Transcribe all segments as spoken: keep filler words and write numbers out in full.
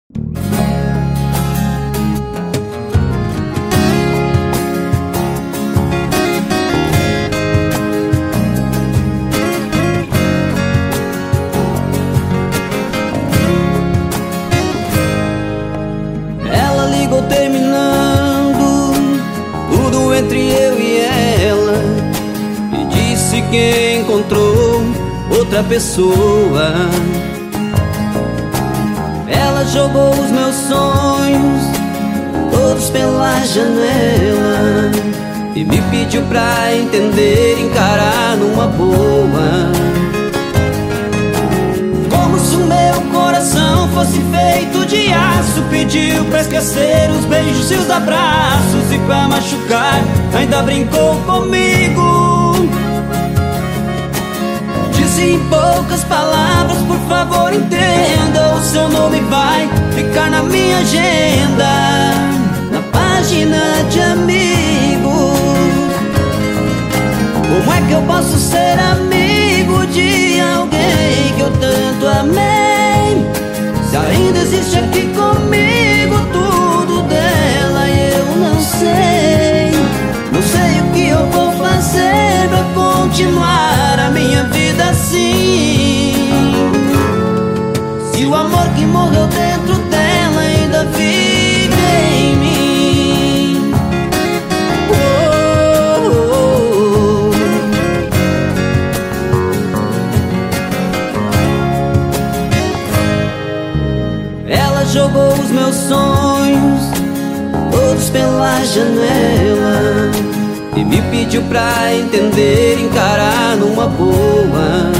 Ela ligou terminando tudo entre eu e ela e disse que encontrou outra pessoa. Ela jogou os meus sonhos todos pela janela e me pediu pra entender e encarar numa boa. Como se o meu coração fosse feito de aço, pediu pra esquecer os beijos e os abraços, e pra machucar ainda brincou comigo. Disse em poucas palavras: por favor entenda, o seu nome vai ficar na minha agenda, na página de amigos. Como é que eu posso ser amigo de alguém que eu tanto amei, se ainda existe aqui comigo tudo dela e eu não sei? Não sei o que eu vou fazer pra continuar a minha vida assim, se o amor que morreu dentro dela ainda vive em mim. Oh, oh, oh. Ela jogou os meus sonhos todos pela janela e me pediu pra entender e encarar numa boa.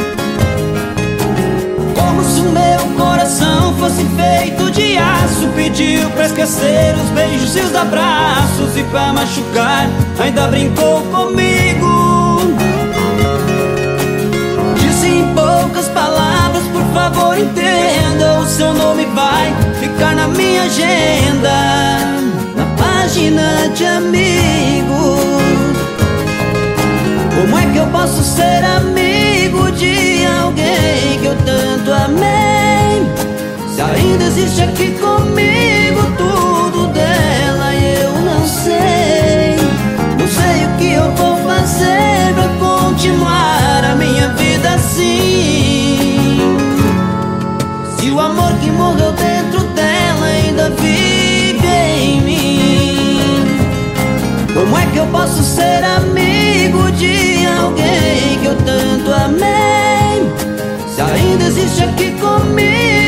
Como se o meu coração fosse feito de aço, pediu pra esquecer os beijos e os abraços, e pra machucar ainda brincou comigo. Disse em poucas palavras: por favor entenda, o seu nome vai ficar na minha agenda, na página de amigos. Como é que eu posso ser amigo de alguém que eu tanto amei, se ainda existe aqui comigo tudo dela e eu não sei? Não sei o que eu vou fazer pra continuar a minha vida assim, se o amor que morreu dentro dela ainda vive em mim. Como é que eu posso ser amigo de alguém que eu tanto amei, se ainda existe aqui comigo